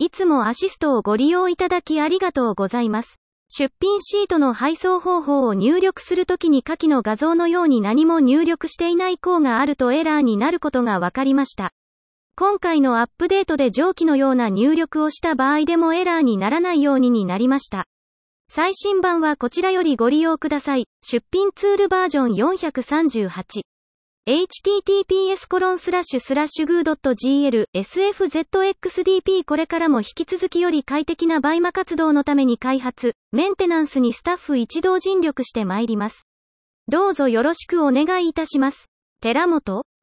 いつもアシストをご利用いただきありがとうございます。出品シートの配送方法を入力するときに下記の画像のように何も入力していない項があるとエラーになることが分かりました。今回のアップデートで上記のような入力をした場合でもエラーにならないようになりました。最新版はこちらよりご利用ください。出品ツールバージョン438。https://goo.gl sfzxdp これからも引き続きより快適なバイマ活動のために開発、メンテナンスにスタッフ一同尽力してまいります。どうぞよろしくお願いいたします。寺本